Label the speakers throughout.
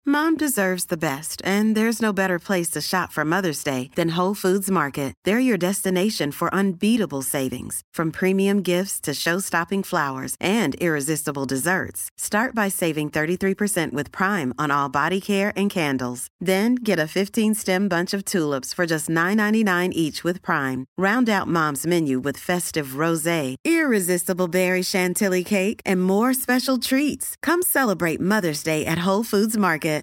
Speaker 1: Mom deserves the best, and there's no better place to shop for Mother's Day than Whole Foods Market. They're your destination for unbeatable savings, from premium gifts to show-stopping flowers and irresistible desserts. Start by saving 33% with Prime on all body care and candles. Then get a 15-stem bunch of tulips for just $9.99 each with Prime. Round out Mom's menu with festive rosé, irresistible berry chantilly cake, and more special treats. Come celebrate Mother's Day at Whole Foods Market.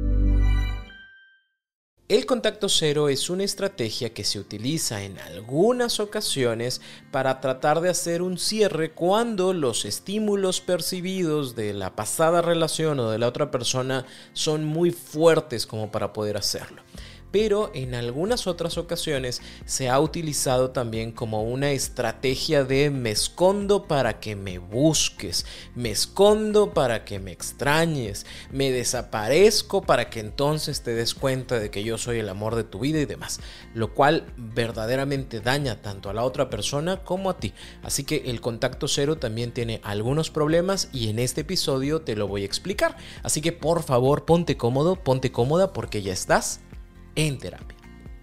Speaker 2: El contacto cero es una estrategia que se utiliza en algunas ocasiones para tratar de hacer un cierre cuando los estímulos percibidos de la pasada relación o de la otra persona son muy fuertes como para poder hacerlo. Pero en algunas otras ocasiones se ha utilizado también como una estrategia de me escondo para que me busques, me escondo para que me extrañes, me desaparezco para que entonces te des cuenta de que yo soy el amor de tu vida y demás, lo cual verdaderamente daña tanto a la otra persona como a ti. Así que el contacto cero también tiene algunos problemas y en este episodio te lo voy a explicar. Así que por favor ponte cómodo, ponte cómoda porque ya estás en terapia.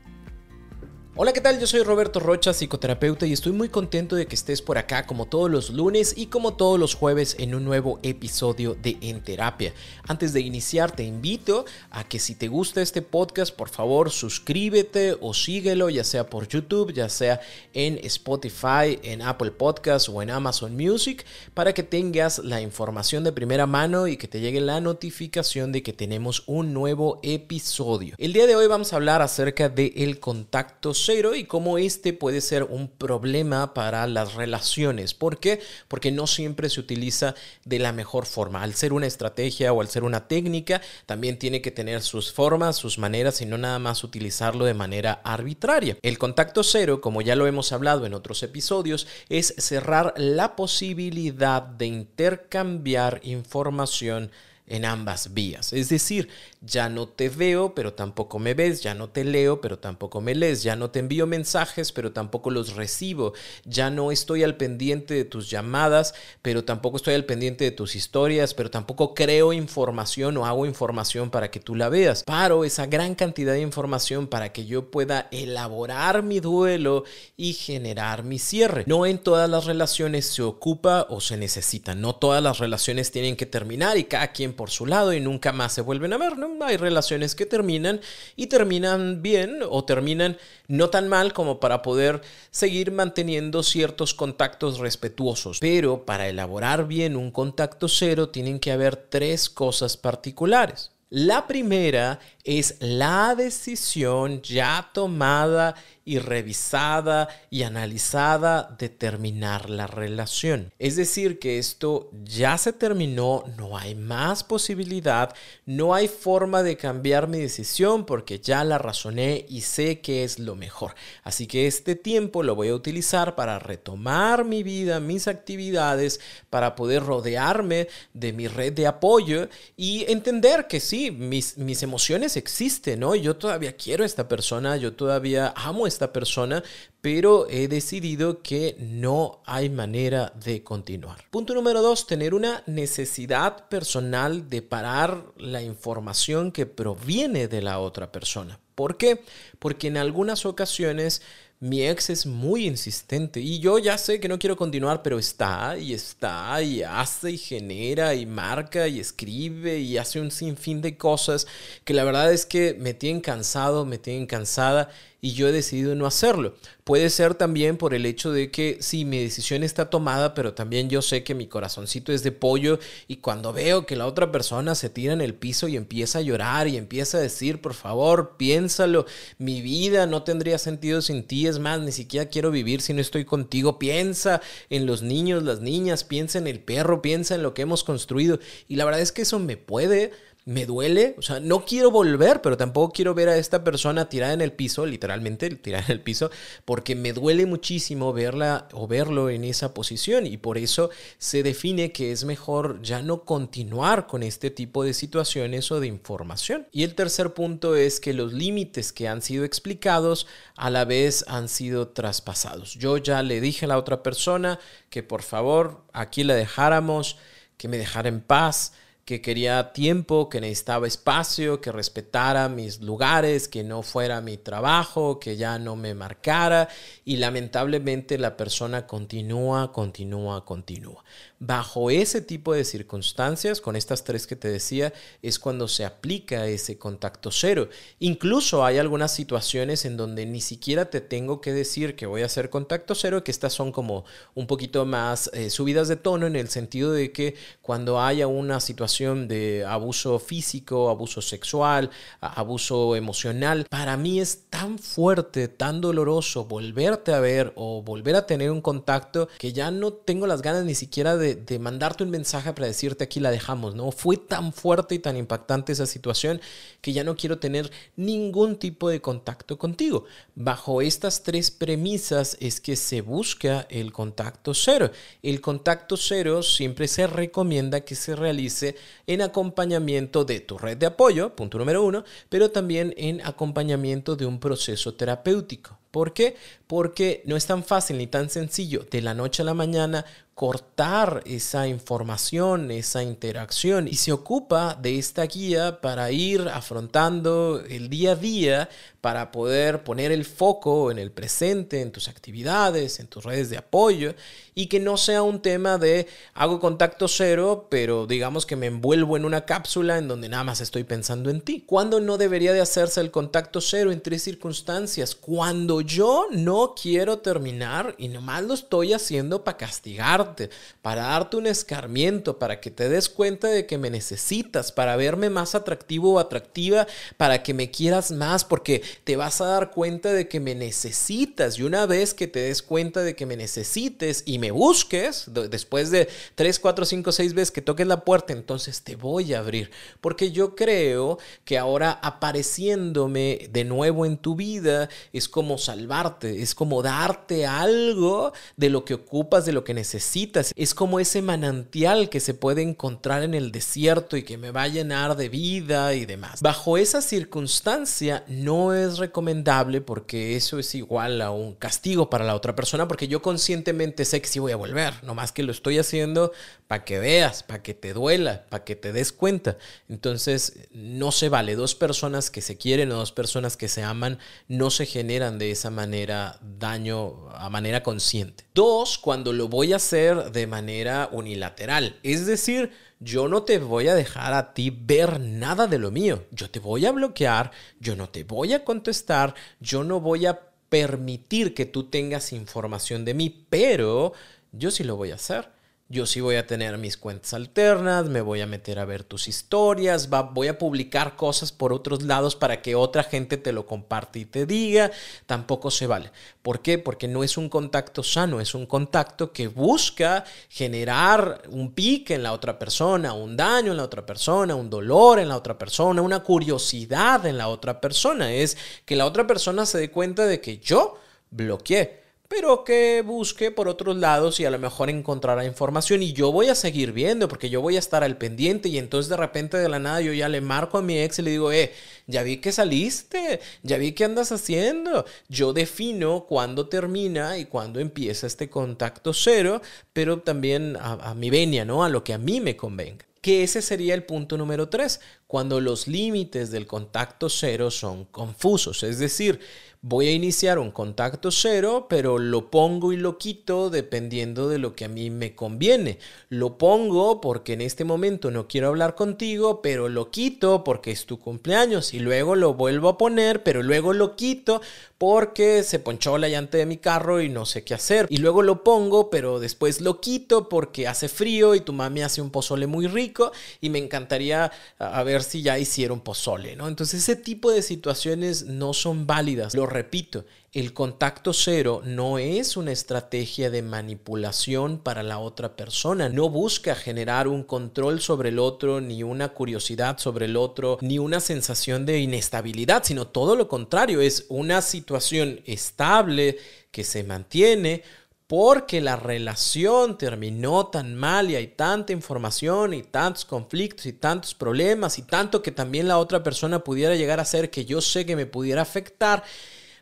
Speaker 2: Hola, ¿qué tal? Yo soy Roberto Rocha, psicoterapeuta, y estoy muy contento de que estés por acá como todos los lunes y como todos los jueves en un nuevo episodio de En Terapia. Antes de iniciar, te invito a que si te gusta este podcast, por favor, suscríbete o síguelo, ya sea por YouTube, ya sea en Spotify, en Apple Podcasts o en Amazon Music, para que tengas la información de primera mano y que te llegue la notificación de que tenemos un nuevo episodio. El día de hoy vamos a hablar acerca del contacto cero y cómo este puede ser un problema para las relaciones. ¿Por qué? Porque no siempre se utiliza de la mejor forma. Al ser una estrategia o al ser una técnica, también tiene que tener sus formas, sus maneras y no nada más utilizarlo de manera arbitraria. El contacto cero, como ya lo hemos hablado en otros episodios, es cerrar la posibilidad de intercambiar información en ambas vías. Es decir, ya no te veo, pero tampoco me ves, ya no te leo, pero tampoco me lees, ya no te envío mensajes, pero tampoco los recibo, ya no estoy al pendiente de tus llamadas, pero tampoco estoy al pendiente de tus historias, pero tampoco creo información o hago información para que tú la veas. Paro esa gran cantidad de información para que yo pueda elaborar mi duelo y generar mi cierre. No en todas las relaciones se ocupa o se necesita, no todas las relaciones tienen que terminar y cada quien por su lado y nunca más se vuelven a ver, ¿no? Hay relaciones que terminan y terminan bien o terminan no tan mal como para poder seguir manteniendo ciertos contactos respetuosos. Pero para elaborar bien un contacto cero tienen que haber tres cosas particulares. La primera es la decisión ya tomada y revisada y analizada de terminar la relación. Es decir, que esto ya se terminó, no hay más posibilidad, no hay forma de cambiar mi decisión porque ya la razoné y sé que es lo mejor. Así que este tiempo lo voy a utilizar para retomar mi vida, mis actividades, para poder rodearme de mi red de apoyo y entender que sí, mis emociones existen, ¿no? Yo todavía quiero a esta persona, yo todavía amo a esta persona, pero he decidido que no hay manera de continuar. Punto número 2, tener una necesidad personal de parar la información que proviene de la otra persona. ¿Por qué? Porque en algunas ocasiones mi ex es muy insistente y yo ya sé que no quiero continuar, pero está y hace y genera y marca y escribe y hace un sinfín de cosas que la verdad es que me tienen cansado, me tienen cansada y yo he decidido no hacerlo. Puede ser también por el hecho de que sí, mi decisión está tomada, pero también yo sé que mi corazoncito es de pollo y cuando veo que la otra persona se tira en el piso y empieza a llorar y empieza a decir, por favor, piénsalo, mi vida no tendría sentido sin ti, es más, ni siquiera quiero vivir si no estoy contigo, piensa en los niños, las niñas, piensa en el perro, piensa en lo que hemos construido y la verdad es que eso me duele, o sea, no quiero volver, pero tampoco quiero ver a esta persona tirada en el piso, literalmente tirada en el piso, porque me duele muchísimo verla o verlo en esa posición y por eso se define que es mejor ya no continuar con este tipo de situaciones o de información. Y el tercer punto es que los límites que han sido explicados a la vez han sido traspasados. Yo ya le dije a la otra persona que por favor aquí la dejáramos, que me dejara en paz, que quería tiempo, que necesitaba espacio, que respetara mis lugares, que no fuera mi trabajo, que ya no me marcara, y lamentablemente la persona continúa. Bajo ese tipo de circunstancias, con estas tres que te decía, es cuando se aplica ese contacto cero. Incluso hay algunas situaciones en donde ni siquiera te tengo que decir que voy a hacer contacto cero, que estas son como un poquito más subidas de tono, en el sentido de que cuando haya una situación de abuso físico, abuso sexual, abuso emocional, para mí es tan fuerte, tan doloroso volverte a ver o volver a tener un contacto que ya no tengo las ganas ni siquiera de mandarte un mensaje para decirte aquí la dejamos, ¿no? Fue tan fuerte y tan impactante esa situación que ya no quiero tener ningún tipo de contacto contigo. Bajo estas tres premisas es que se busca el contacto cero. El contacto cero siempre se recomienda que se realice en acompañamiento de tu red de apoyo, punto número 1, pero también en acompañamiento de un proceso terapéutico. ¿Por qué? Porque no es tan fácil ni tan sencillo de la noche a la mañana cortar esa información, esa interacción, y se ocupa de esta guía para ir afrontando el día a día, para poder poner el foco en el presente, en tus actividades, en tus redes de apoyo, y que no sea un tema de hago contacto cero, pero digamos que me envuelvo en una cápsula en donde nada más estoy pensando en ti. ¿Cuándo no debería de hacerse el contacto cero? En tres circunstancias. Cuando yo no quiero terminar y nomás lo estoy haciendo para castigarte, para darte un escarmiento, para que te des cuenta de que me necesitas, para verme más atractivo o atractiva, para que me quieras más, porque te vas a dar cuenta de que me necesitas. Y una vez que te des cuenta de que me necesites y me busques, después de 3, 4, 5, 6 veces que toques la puerta, entonces te voy a abrir. Porque yo creo que ahora apareciéndome de nuevo en tu vida es como salvarte, es como darte algo de lo que ocupas, de lo que necesitas. Es como ese manantial que se puede encontrar en el desierto y que me va a llenar de vida y demás. Bajo esa circunstancia no es recomendable, porque eso es igual a un castigo para la otra persona, porque yo conscientemente sé que sí voy a volver, nomás que lo estoy haciendo para que veas, para que te duela, para que te des cuenta. Entonces no se vale. Dos personas que se quieren o dos personas que se aman no se generan de esa manera daño a manera consciente. 2, cuando lo voy a hacer de manera unilateral, es decir, yo no te voy a dejar a ti ver nada de lo mío. Yo te voy a bloquear, yo no te voy a contestar, yo no voy a permitir que tú tengas información de mí, pero yo sí lo voy a hacer. Yo sí voy a tener mis cuentas alternas, me voy a meter a ver tus historias, voy a publicar cosas por otros lados para que otra gente te lo comparte y te diga. Tampoco se vale. ¿Por qué? Porque no es un contacto sano, es un contacto que busca generar un pique en la otra persona, un daño en la otra persona, un dolor en la otra persona, una curiosidad en la otra persona. Es que la otra persona se dé cuenta de que yo bloqueé, pero que busque por otros lados y a lo mejor encontrará información, y yo voy a seguir viendo porque yo voy a estar al pendiente. Y entonces de repente de la nada yo ya le marco a mi ex y le digo, ya vi que saliste, ya vi que andas haciendo. Yo defino cuándo termina y cuándo empieza este contacto cero, pero también a mi venia, ¿no? A lo que a mí me convenga. Que ese sería el punto número 3, cuando los límites del contacto cero son confusos. Es decir, voy a iniciar un contacto cero, pero lo pongo y lo quito dependiendo de lo que a mí me conviene. Lo pongo porque en este momento no quiero hablar contigo, pero lo quito porque es tu cumpleaños. Y luego lo vuelvo a poner, pero luego lo quito porque se ponchó la llanta de mi carro y no sé qué hacer. Y luego lo pongo, pero después lo quito porque hace frío y tu mami hace un pozole muy rico y me encantaría a ver si ya hicieron pozole, ¿no? Entonces ese tipo de situaciones no son válidas. Lo repito, el contacto cero no es una estrategia de manipulación para la otra persona. No busca generar un control sobre el otro, ni una curiosidad sobre el otro, ni una sensación de inestabilidad, sino todo lo contrario. Es una situación estable que se mantiene porque la relación terminó tan mal y hay tanta información y tantos conflictos y tantos problemas y tanto que también la otra persona pudiera llegar a ser que yo sé que me pudiera afectar.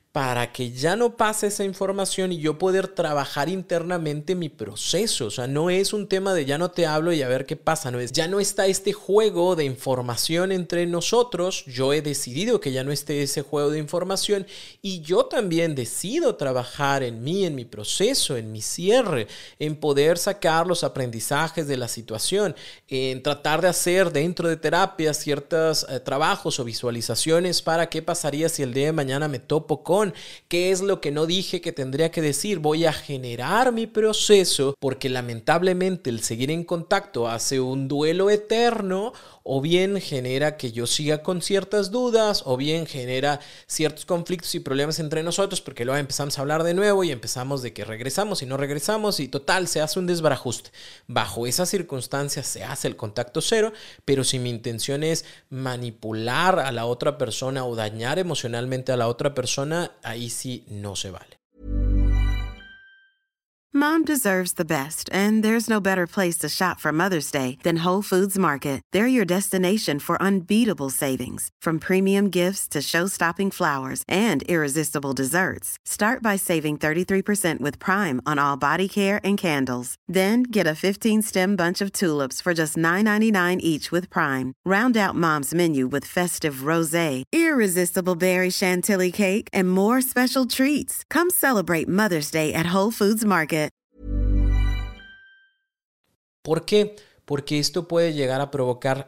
Speaker 2: para que ya no pase esa información y yo poder trabajar internamente mi proceso. O sea, no es un tema de ya no te hablo y a ver qué pasa, no es, ya no está este juego de información entre nosotros, yo he decidido que ya no esté ese juego de información y yo también decido trabajar en mí, en mi proceso, en mi cierre, en poder sacar los aprendizajes de la situación, en tratar de hacer dentro de terapia ciertos trabajos o visualizaciones para qué pasaría si el día de mañana me topo con qué es lo que no dije que tendría que decir. Voy a generar mi proceso porque lamentablemente el seguir en contacto hace un duelo eterno, o bien genera que yo siga con ciertas dudas, o bien genera ciertos conflictos y problemas entre nosotros porque luego empezamos a hablar de nuevo y empezamos de que regresamos y no regresamos y total se hace un desbarajuste. Bajo esas circunstancias se hace el contacto cero, pero si mi intención es manipular a la otra persona o dañar emocionalmente a la otra persona, ahí sí no se vale.
Speaker 1: Mom deserves the best, and there's no better place to shop for Mother's Day than Whole Foods Market. They're your destination for unbeatable savings, from premium gifts to show-stopping flowers and irresistible desserts. Start by saving 33% with Prime on all body care and candles. Then get a 15-stem bunch of tulips for just $9.99 each with Prime. Round out Mom's menu with festive rosé, irresistible berry chantilly cake, and more special treats. Come celebrate Mother's Day at Whole Foods Market.
Speaker 2: ¿Por qué? Porque esto puede llegar a provocar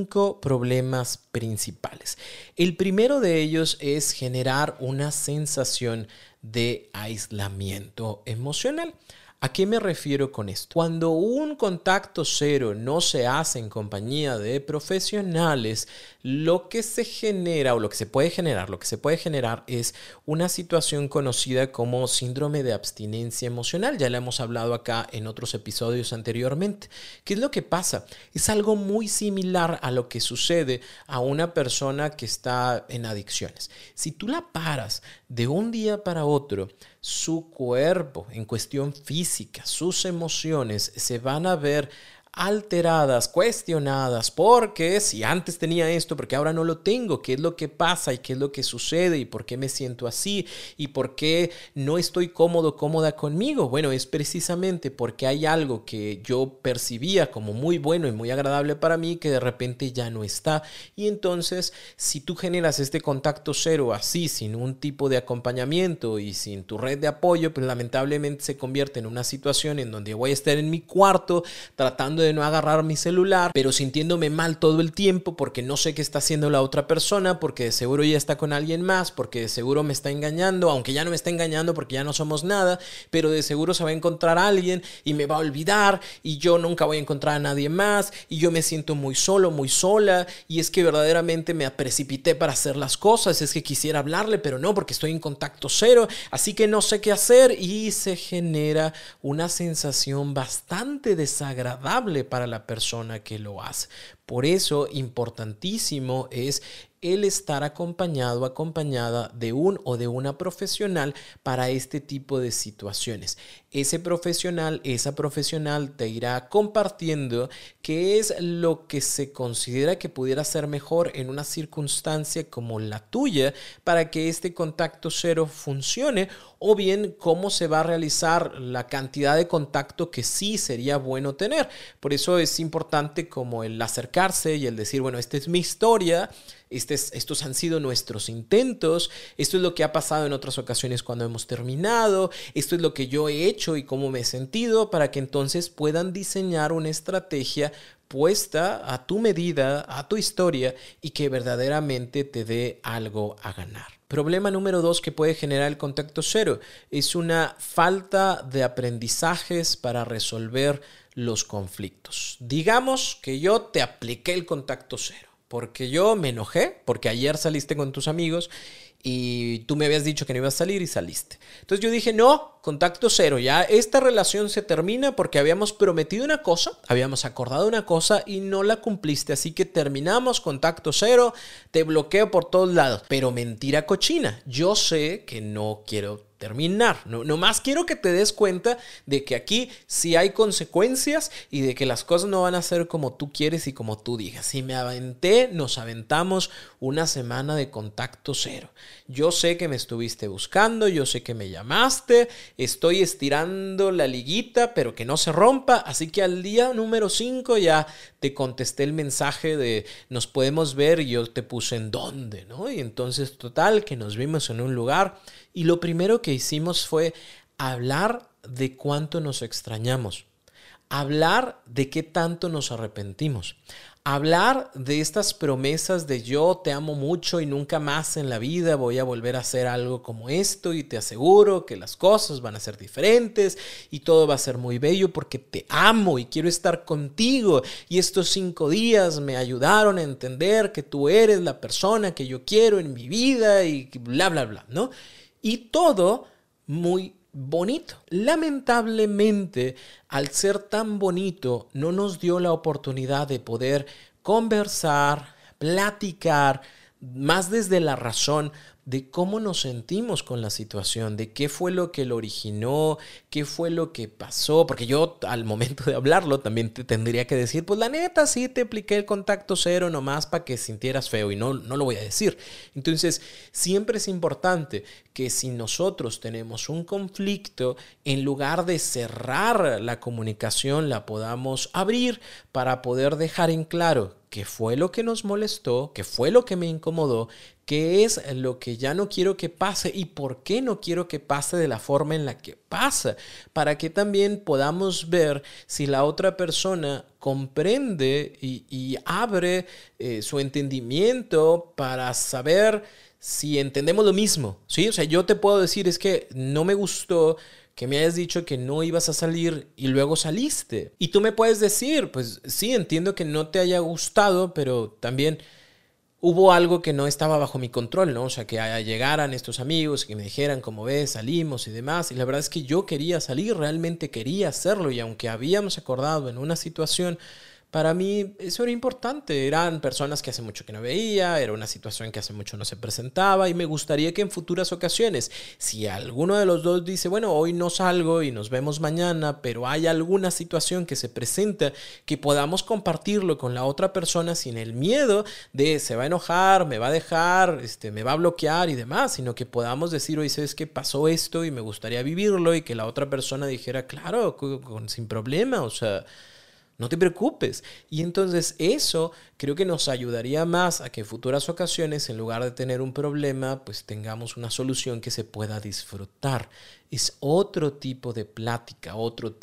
Speaker 2: 5 problemas principales. El primero de ellos es generar una sensación de aislamiento emocional. ¿A qué me refiero con esto? Cuando un contacto cero no se hace en compañía de profesionales, lo que se genera o lo que se puede generar es una situación conocida como síndrome de abstinencia emocional. Ya la hemos hablado acá en otros episodios anteriormente. ¿Qué es lo que pasa? Es algo muy similar a lo que sucede a una persona que está en adicciones. Si tú la paras de un día para otro, su cuerpo en cuestión física, sus emociones se van a ver alteradas, cuestionadas, porque si antes tenía esto, porque ahora no lo tengo, qué es lo que pasa y qué es lo que sucede y por qué me siento así y por qué no estoy cómoda conmigo. Bueno, es precisamente porque hay algo que yo percibía como muy bueno y muy agradable para mí que de repente ya no está. Y entonces, si tú generas este contacto cero así, sin un tipo de acompañamiento y sin tu red de apoyo, pues lamentablemente se convierte en una situación en donde voy a estar en mi cuarto tratando de no agarrar mi celular, pero sintiéndome mal todo el tiempo porque no sé qué está haciendo la otra persona, porque de seguro ya está con alguien más, porque de seguro me está engañando, aunque ya no me está engañando porque ya no somos nada, pero de seguro se va a encontrar a alguien y me va a olvidar y yo nunca voy a encontrar a nadie más y yo me siento muy solo, muy sola y es que verdaderamente me precipité para hacer las cosas, es que quisiera hablarle, pero no porque estoy en contacto cero, así que no sé qué hacer y se genera una sensación bastante desagradable para la persona que lo hace. Por eso, importantísimo es el estar acompañado, acompañada de un o de una profesional para este tipo de situaciones. Ese profesional, esa profesional te irá compartiendo qué es lo que se considera que pudiera ser mejor en una circunstancia como la tuya para que este contacto cero funcione, o bien cómo se va a realizar la cantidad de contacto que sí sería bueno tener. Por eso es importante como el acercarse y el decir, bueno, esta es mi historia, estos han sido nuestros intentos, esto es lo que ha pasado en otras ocasiones cuando hemos terminado, esto es lo que yo he hecho y cómo me he sentido, para que entonces puedan diseñar una estrategia puesta a tu medida, a tu historia y que verdaderamente te dé algo a ganar. Problema número 2 que puede generar el contacto cero es una falta de aprendizajes para resolver los conflictos. Digamos que yo te apliqué el contacto cero porque yo me enojé, porque ayer saliste con tus amigos y tú me habías dicho que no ibas a salir y saliste. Entonces yo dije, no, contacto cero, ya esta relación se termina porque habíamos prometido una cosa, habíamos acordado una cosa y no la cumpliste, así que terminamos, contacto cero, te bloqueo por todos lados. Pero mentira cochina, yo sé que no quiero terminar. No más quiero que te des cuenta de que aquí sí hay consecuencias y de que las cosas no van a ser como tú quieres y como tú digas. Si nos aventamos una semana de contacto cero. Yo sé que me estuviste buscando, yo sé que me llamaste, estoy estirando la liguita, pero que no se rompa. Así que al día número 5 ya te contesté el mensaje de nos podemos ver y yo te puse en dónde, ¿no? Y entonces total que nos vimos en un lugar y lo primero que hicimos fue hablar de cuánto nos extrañamos, hablar de qué tanto nos arrepentimos, hablar de estas promesas de yo te amo mucho y nunca más en la vida voy a volver a hacer algo como esto y te aseguro que las cosas van a ser diferentes y todo va a ser muy bello porque te amo y quiero estar contigo y estos 5 días me ayudaron a entender que tú eres la persona que yo quiero en mi vida y bla, bla, bla, ¿no? Y todo muy bonito. Lamentablemente, al ser tan bonito, no nos dio la oportunidad de poder conversar, platicar, más desde la razón de cómo nos sentimos con la situación, de qué fue lo que lo originó, qué fue lo que pasó, porque yo al momento de hablarlo también te tendría que decir, pues la neta sí te apliqué el contacto cero nomás para que sintieras feo y no lo voy a decir. Entonces siempre es importante que si nosotros tenemos un conflicto, en lugar de cerrar la comunicación, la podamos abrir para poder dejar en claro qué fue lo que nos molestó, qué fue lo que me incomodó, qué es lo que ya no quiero que pase y por qué no quiero que pase de la forma en la que pasa, para que también podamos ver si la otra persona comprende y abre su entendimiento para saber si entendemos lo mismo, ¿sí? O sea, yo te puedo decir, es que no me gustó que me hayas dicho que no ibas a salir y luego saliste. Y tú me puedes decir, pues sí, entiendo que no te haya gustado, pero también hubo algo que no estaba bajo mi control, ¿no? O sea, que llegaran estos amigos y que me dijeran, como ves, salimos y demás. Y la verdad es que yo quería salir, realmente quería hacerlo. Y aunque habíamos acordado en una situación, para mí eso era importante. Eran personas que hace mucho que no veía, era una situación que hace mucho no se presentaba y me gustaría que en futuras ocasiones, si alguno de los dos dice, bueno, hoy no salgo y nos vemos mañana, pero hay alguna situación que se presenta, que podamos compartirlo con la otra persona sin el miedo de se va a enojar, me va a dejar, me va a bloquear y demás, sino que podamos decir, oye, ¿sabes qué? Pasó esto y me gustaría vivirlo y que la otra persona dijera, claro, sin problema, o sea, no te preocupes. Y entonces eso creo que nos ayudaría más a que en futuras ocasiones, en lugar de tener un problema, pues tengamos una solución que se pueda disfrutar. Es otro tipo de plática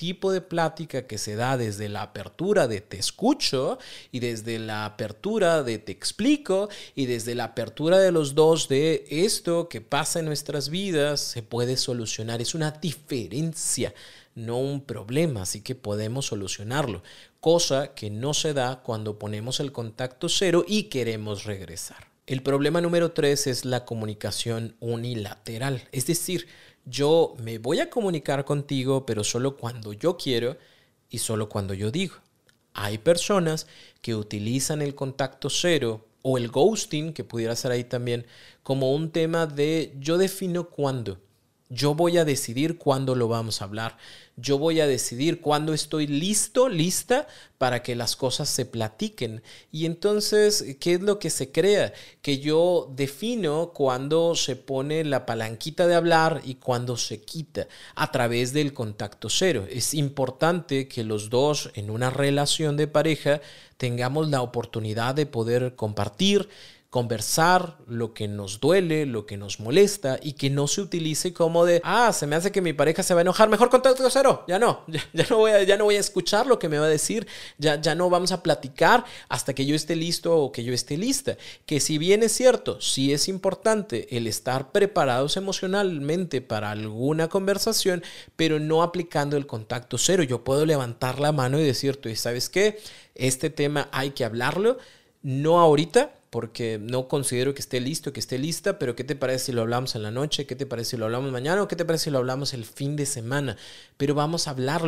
Speaker 2: que se da desde la apertura de te escucho y desde la apertura de te explico y desde la apertura de los dos de esto que pasa en nuestras vidas se puede solucionar. Es una diferencia, no un problema, así que podemos solucionarlo, cosa que no se da cuando ponemos el contacto cero y queremos regresar. El problema número 3 es la comunicación unilateral, es decir, yo me voy a comunicar contigo, pero solo cuando yo quiero y solo cuando yo digo. Hay personas que utilizan el contacto cero o el ghosting, que pudiera ser ahí también, como un tema de yo defino cuándo. Yo voy a decidir cuándo lo vamos a hablar. Yo voy a decidir cuándo estoy listo, lista para que las cosas se platiquen. Y entonces, ¿qué es lo que se crea? Que yo defino cuándo se pone la palanquita de hablar y cuándo se quita a través del contacto cero. Es importante que los dos en una relación de pareja tengamos la oportunidad de poder compartir, conversar lo que nos duele, lo que nos molesta y que no se utilice como de, se me hace que mi pareja se va a enojar, mejor contacto cero, ya no voy a escuchar lo que me va a decir, ya no vamos a platicar hasta que yo esté listo o que yo esté lista. Que si bien es cierto, sí es importante el estar preparados emocionalmente para alguna conversación, pero no aplicando el contacto cero. Yo puedo levantar la mano y decirte, ¿sabes qué? Este tema hay que hablarlo, no ahorita, porque no considero que esté listo, que esté lista, pero ¿qué te parece si lo hablamos en la noche? ¿Qué te parece si lo hablamos mañana? ¿O qué te parece si lo hablamos el fin de semana? Pero vamos a hablarlo.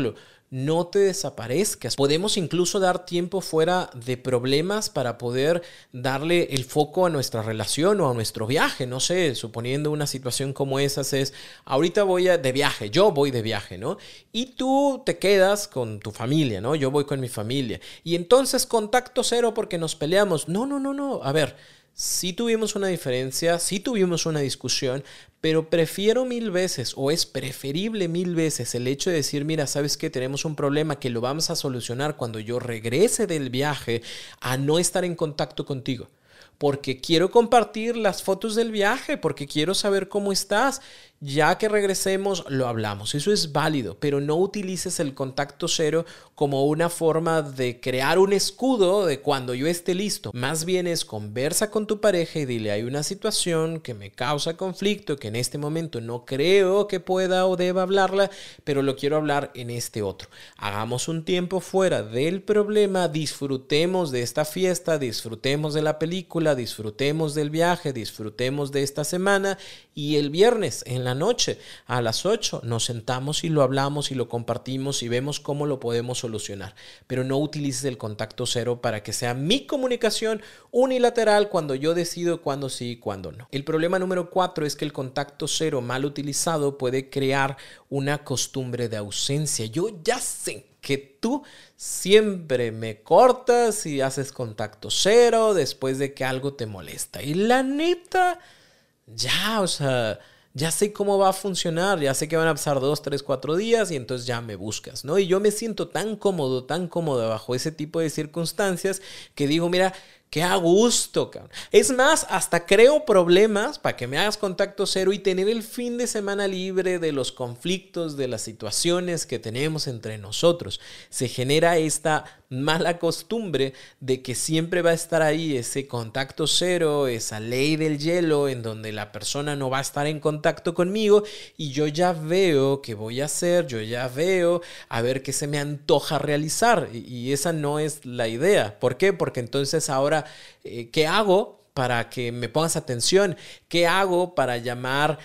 Speaker 2: no te desaparezcas. Podemos incluso dar tiempo fuera de problemas para poder darle el foco a nuestra relación o a nuestro viaje. No sé, suponiendo una situación como esa es, ahorita de viaje, yo voy de viaje, ¿no? Y tú te quedas con tu familia, ¿no? Yo voy con mi familia. Y entonces contacto cero porque nos peleamos. No. A ver, sí tuvimos una diferencia, sí tuvimos una discusión, pero prefiero mil veces, o es preferible mil veces, el hecho de decir, mira, ¿sabes qué? Tenemos un problema que lo vamos a solucionar cuando yo regrese del viaje, a no estar en contacto contigo. Porque quiero compartir las fotos del viaje, porque quiero saber cómo estás. Ya que regresemos, lo hablamos. Eso es válido, pero no utilices el contacto cero como una forma de crear un escudo de cuando yo esté listo. Más bien es conversa con tu pareja y dile, hay una situación que me causa conflicto, que en este momento no creo que pueda o deba hablarla, pero lo quiero hablar en este otro. Hagamos un tiempo fuera del problema, disfrutemos de esta fiesta, disfrutemos de la película, disfrutemos del viaje, disfrutemos de esta semana, y el viernes en la noche a las 8 nos sentamos y lo hablamos y lo compartimos y vemos cómo lo podemos solucionar. Pero no utilices el contacto cero para que sea mi comunicación unilateral cuando yo decido cuándo sí y cuándo no. El problema número 4 es que el contacto cero mal utilizado puede crear una costumbre de ausencia. Yo ya sé que tú siempre me cortas y haces contacto cero después de que algo te molesta. Y la neta, ya sé cómo va a funcionar, ya sé que van a pasar 2, 3, 4 días y entonces ya me buscas, ¿no? Y yo me siento tan cómodo bajo ese tipo de circunstancias que digo, mira, qué a gusto, cabrón. Es más, hasta creo problemas para que me hagas contacto cero y tener el fin de semana libre de los conflictos, de las situaciones que tenemos entre nosotros. Se genera esta mala costumbre de que siempre va a estar ahí ese contacto cero, esa ley del hielo en donde la persona no va a estar en contacto conmigo y yo ya veo qué voy a hacer, yo ya veo a ver qué se me antoja realizar y esa no es la idea. ¿Por qué? Porque entonces ahora, ¿qué hago para que me pongas atención? ¿Qué hago para llamar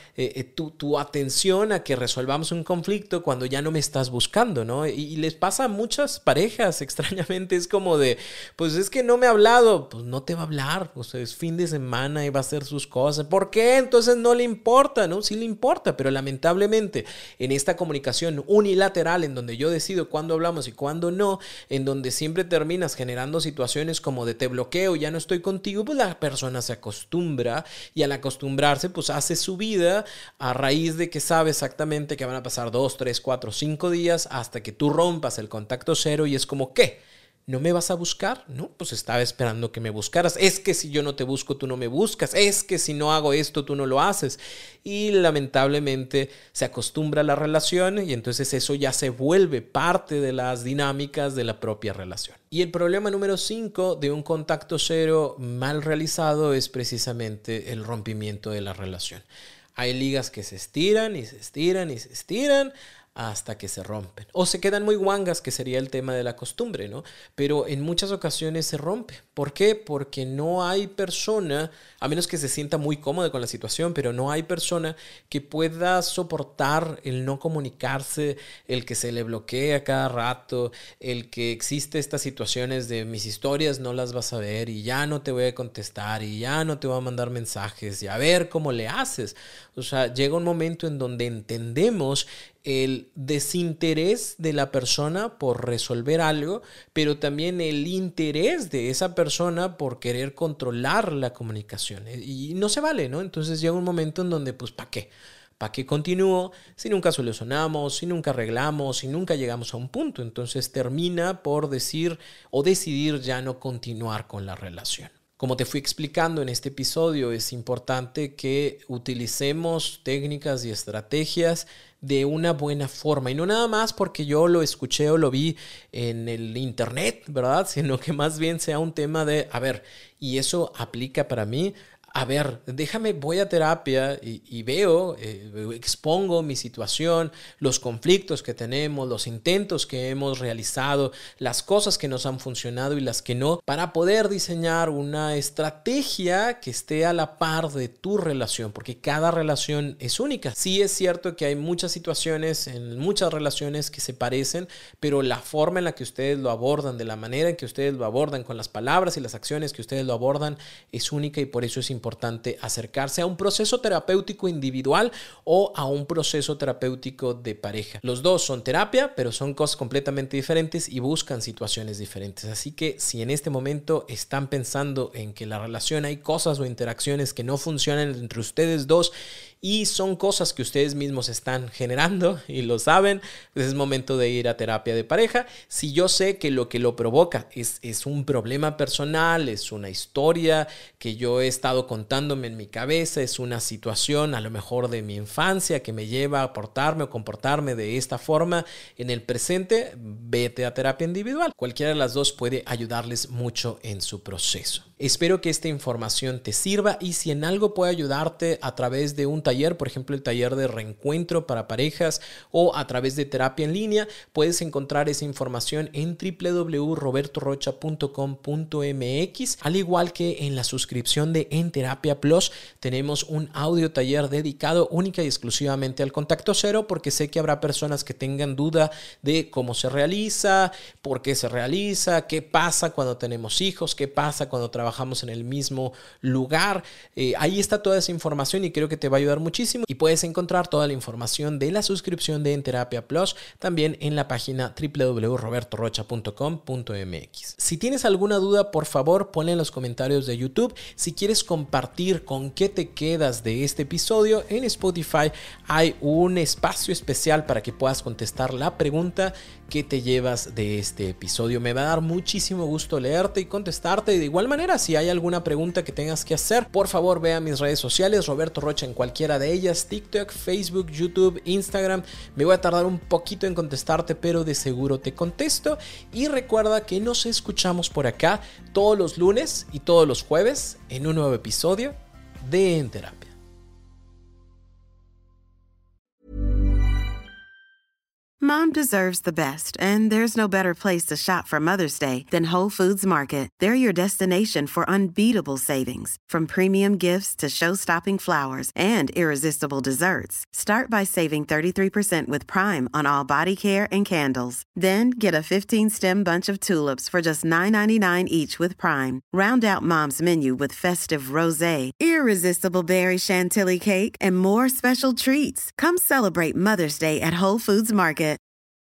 Speaker 2: tu atención a que resolvamos un conflicto cuando ya no me estás buscando, ¿no? Y les pasa a muchas parejas, extrañamente, es como de, pues es que no me ha hablado, pues no te va a hablar, o sea, es fin de semana y va a hacer sus cosas. ¿Por qué? Entonces no le importa, ¿no? Sí le importa, pero lamentablemente en esta comunicación unilateral en donde yo decido cuándo hablamos y cuándo no, en donde siempre terminas generando situaciones como de te bloqueo, ya no estoy contigo, pues la persona se acostumbra y al acostumbrarse pues hace su vida a raíz de que sabe exactamente que van a pasar 2, 3, 4, 5 días hasta que tú rompas el contacto cero y es como, ¿qué? ¿No me vas a buscar? No, pues estaba esperando que me buscaras. Es que si yo no te busco, tú no me buscas. Es que si no hago esto, tú no lo haces. Y lamentablemente se acostumbra a la relación y entonces eso ya se vuelve parte de las dinámicas de la propia relación. Y el problema número 5 de un contacto cero mal realizado es precisamente el rompimiento de la relación. Hay ligas que se estiran y se estiran y se estiran hasta que se rompen. O se quedan muy guangas, que sería el tema de la costumbre, ¿no? Pero en muchas ocasiones se rompe. ¿Por qué? Porque no hay persona, a menos que se sienta muy cómoda con la situación, pero no hay persona que pueda soportar el no comunicarse, el que se le bloquee a cada rato, el que existe estas situaciones de mis historias no las vas a ver y ya no te voy a contestar y ya no te voy a mandar mensajes y a ver cómo le haces. O sea, llega un momento en donde entendemos el desinterés de la persona por resolver algo, pero también el interés de esa persona por querer controlar la comunicación. Y no se vale, ¿no? Entonces llega un momento en donde, pues, ¿para qué? ¿Para qué continúo si nunca solucionamos, si nunca arreglamos, si nunca llegamos a un punto? Entonces termina por decir o decidir ya no continuar con la relación. Como te fui explicando en este episodio, es importante que utilicemos técnicas y estrategias de una buena forma y no nada más porque yo lo escuché o lo vi en el internet, ¿verdad? Sino que más bien sea un tema de, a ver, y eso aplica para mí. a ver, voy a terapia y veo, expongo mi situación, los conflictos que tenemos, los intentos que hemos realizado, las cosas que nos han funcionado y las que no, para poder diseñar una estrategia que esté a la par de tu relación, porque cada relación es única. Sí es cierto que hay muchas situaciones en muchas relaciones que se parecen, pero la forma en la que ustedes lo abordan, de la manera en que ustedes lo abordan, con las palabras y las acciones que ustedes lo abordan, es única y por eso es importante acercarse a un proceso terapéutico individual o a un proceso terapéutico de pareja. Los dos son terapia, pero son cosas completamente diferentes y buscan situaciones diferentes. Así que si en este momento están pensando en que la relación hay cosas o interacciones que no funcionan entre ustedes dos y son cosas que ustedes mismos están generando y lo saben, pues es momento de ir a terapia de pareja. Si yo sé que lo provoca es un problema personal, es una historia que yo he estado contándome en mi cabeza, es una situación a lo mejor de mi infancia que me lleva a portarme o comportarme de esta forma en el presente, vete a terapia individual. Cualquiera de las dos puede ayudarles mucho en su proceso. Espero que esta información te sirva y si en algo puede ayudarte a través de un taller, por ejemplo el taller de reencuentro para parejas o a través de terapia en línea, puedes encontrar esa información en www.robertorocha.com.mx, al igual que en la suscripción de En Terapia Plus tenemos un audio taller dedicado única y exclusivamente al contacto cero, porque sé que habrá personas que tengan duda de cómo se realiza, por qué se realiza, qué pasa cuando tenemos hijos, qué pasa cuando trabajamos en el mismo lugar. Ahí está toda esa información y creo que te va a ayudar muchísimo y puedes encontrar toda la información de la suscripción de En Terapia Plus también en la página www.robertorocha.com.mx. Si tienes alguna duda, por favor, ponla en los comentarios de YouTube. Si quieres compartir con qué te quedas de este episodio, en Spotify hay un espacio especial para que puedas contestar la pregunta que te llevas de este episodio. Me va a dar muchísimo gusto leerte y contestarte. De igual manera, si hay alguna pregunta que tengas que hacer, por favor ve a mis redes sociales, Roberto Rocha en cualquiera de ellas, TikTok, Facebook, YouTube, Instagram. Me voy a tardar un poquito en contestarte, pero de seguro te contesto. Y recuerda que nos escuchamos por acá todos los lunes y todos los jueves en un nuevo episodio de En Terapia.
Speaker 1: Mom deserves the best, and there's no better place to shop for Mother's Day than Whole Foods Market. They're your destination for unbeatable savings, from premium gifts to show-stopping flowers and irresistible desserts. Start by saving 33% with Prime on all body care and candles. Then get a 15-stem bunch of tulips for just $9.99 each with Prime. Round out Mom's menu with festive rosé, irresistible berry chantilly cake, and more special treats. Come celebrate Mother's Day at Whole Foods Market.